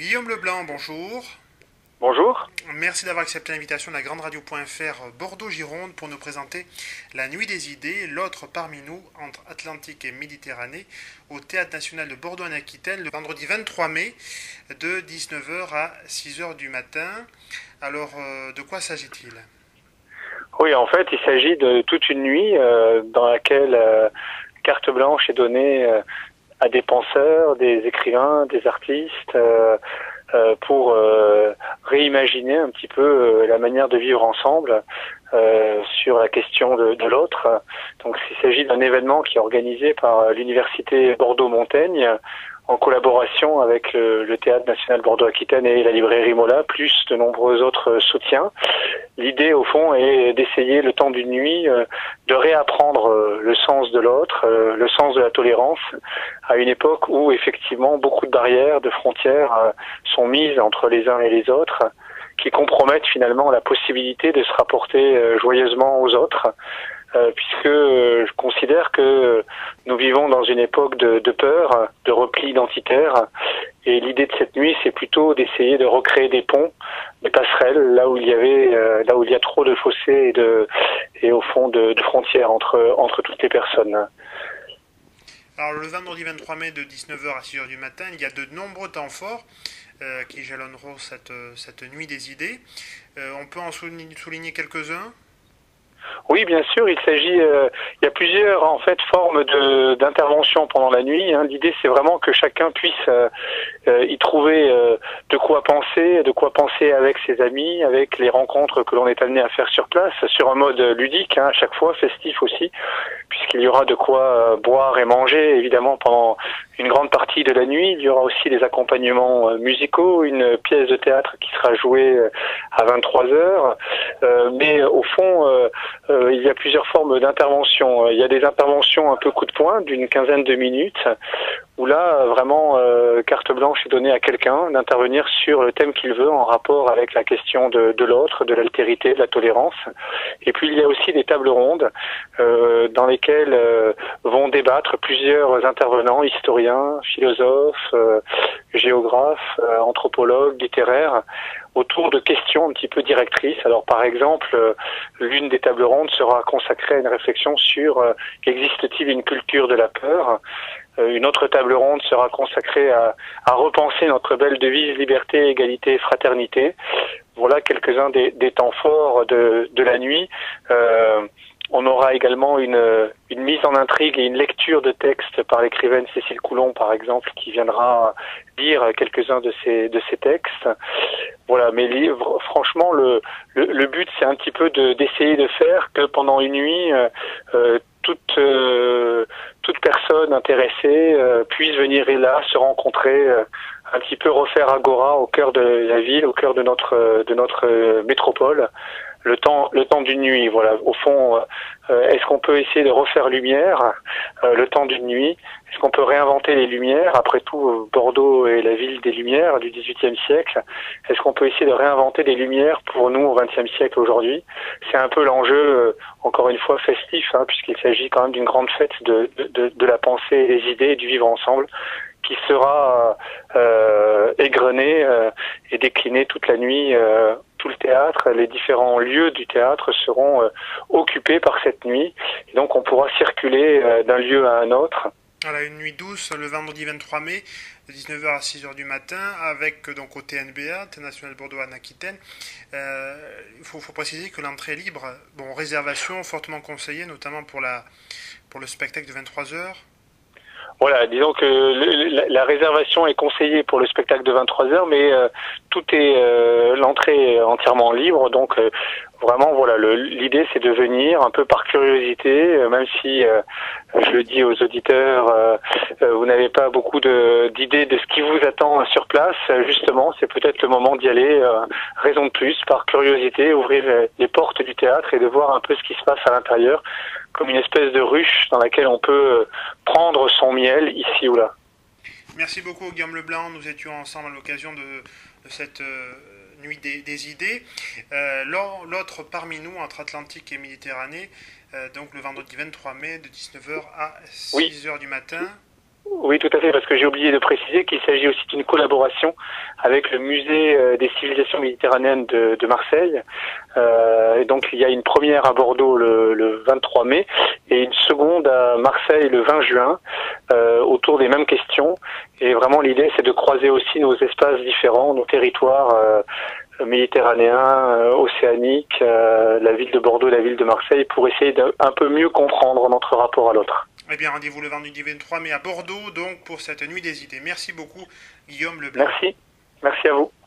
Guillaume Leblanc, bonjour. Bonjour. Merci d'avoir accepté l'invitation de la Grande Radio.fr Bordeaux-Gironde pour nous présenter La Nuit des Idées, l'autre parmi nous entre Atlantique et Méditerranée, au Théâtre National de Bordeaux en Aquitaine, le vendredi 23 mai, de 19h à 6h du matin. Alors, de quoi s'agit-il? Oui, en fait, il s'agit de toute une nuit dans laquelle carte blanche est donnée à des penseurs, des écrivains, des artistes, pour réimaginer un petit peu la manière de vivre ensemble sur la question de l'autre. Donc, il s'agit d'un événement qui est organisé par l'Université Bordeaux-Montaigne en collaboration avec le Théâtre National Bordeaux-Aquitaine et la librairie Mola, plus de nombreux autres soutiens. L'idée, au fond, est d'essayer, le temps d'une nuit, de réapprendre le sens de l'autre, le sens de la tolérance, à une époque où, effectivement, beaucoup de barrières, de frontières sont mises entre les uns et les autres, qui compromettent finalement la possibilité de se rapporter joyeusement aux autres, puisque je considère que nous vivons dans une époque de peur, de repli identitaire, et l'idée de cette nuit, c'est plutôt d'essayer de recréer des ponts, des passerelles, là où il y a trop de fossés et au fond de frontières entre toutes les personnes. Alors, le vendredi 23 mai de 19h à 6h du matin, il y a de nombreux temps forts qui jalonneront cette nuit des idées. On peut en souligner quelques-uns. Oui, bien sûr, il y a plusieurs en fait formes d'intervention pendant la nuit. L'idée, c'est vraiment que chacun puisse y trouver de quoi penser avec ses amis, avec les rencontres que l'on est amené à faire sur place, sur un mode ludique, à chaque fois festif aussi, puisqu'il y aura de quoi boire et manger évidemment pendant une grande partie de la nuit. Il y aura aussi des accompagnements musicaux, une pièce de théâtre qui sera jouée à 23h, mais au fond, il y a plusieurs formes d'intervention. Il y a des interventions un peu coup de poing d'une quinzaine de minutes, où là, vraiment, carte blanche est donnée à quelqu'un d'intervenir sur le thème qu'il veut en rapport avec la question de l'autre, de l'altérité, de la tolérance. Et puis, il y a aussi des tables rondes dans lesquelles vont débattre plusieurs intervenants, historiens, philosophes, géographes, anthropologues, littéraires, autour de questions un petit peu directrices. Alors, par exemple, l'une des tables rondes sera consacrée à une réflexion sur existe-t-il une culture de la peur ? Une autre table ronde sera consacrée à repenser notre belle devise liberté, égalité et fraternité. Voilà quelques-uns des temps forts de la nuit. On aura également une mise en intrigue et une lecture de textes par l'écrivaine Cécile Coulon, par exemple, qui viendra lire quelques-uns de ces textes. Voilà, mais franchement, le but, c'est un petit peu d'essayer de faire que pendant une nuit, toute personne intéressée puisse venir là, se rencontrer, un petit peu refaire agora au cœur de la ville, au cœur de notre métropole. Le temps d'une nuit, voilà. Au fond, est-ce qu'on peut essayer de refaire lumière le temps d'une nuit? Est-ce qu'on peut réinventer les lumières? Après tout, Bordeaux est la ville des lumières du XVIIIe siècle. Est-ce qu'on peut essayer de réinventer des lumières pour nous au XXe siècle aujourd'hui? C'est un peu l'enjeu, encore une fois, festif, puisqu'il s'agit quand même d'une grande fête de la pensée et des idées et du vivre ensemble, qui sera égrené et décliné toute la nuit. Tout le théâtre, les différents lieux du théâtre seront occupés par cette nuit. Et donc on pourra circuler d'un lieu à un autre. Voilà, une nuit douce le vendredi 23 mai de 19h à 6h du matin avec donc au TNBA, National Bordeaux en Aquitaine. Il faut préciser que l'entrée est libre. Bon, réservation fortement conseillée, notamment pour le spectacle de 23h. Voilà, disons que la réservation est conseillée pour le spectacle de 23h, mais l'entrée est entièrement libre, donc vraiment voilà, l'idée c'est de venir un peu par curiosité, même si je le dis aux auditeurs, vous n'avez pas beaucoup d'idées de ce qui vous attend sur place. Justement, c'est peut-être le moment d'y aller, raison de plus, par curiosité, ouvrir les portes du théâtre et de voir un peu ce qui se passe à l'intérieur, comme une espèce de ruche dans laquelle on peut prendre son miel ici ou là. Merci beaucoup Guillaume Leblanc, nous étions ensemble à l'occasion de cette nuit des idées. L'autre parmi nous, entre Atlantique et Méditerranée, donc le vendredi 23 mai de 19h à 6h du matin. Oui, tout à fait, parce que j'ai oublié de préciser qu'il s'agit aussi d'une collaboration avec le musée des civilisations méditerranéennes de Marseille. Et donc il y a une première à Bordeaux le 23 mai et une seconde à Marseille le 20 juin autour des mêmes questions. Et vraiment l'idée c'est de croiser aussi nos espaces différents, nos territoires méditerranéens, océaniques, la ville de Bordeaux et la ville de Marseille pour essayer d'un peu mieux comprendre notre rapport à l'autre. Eh bien, rendez-vous le vendredi 23 mai à Bordeaux, donc, pour cette nuit des idées. Merci beaucoup, Guillaume Leblanc. Merci. Merci à vous.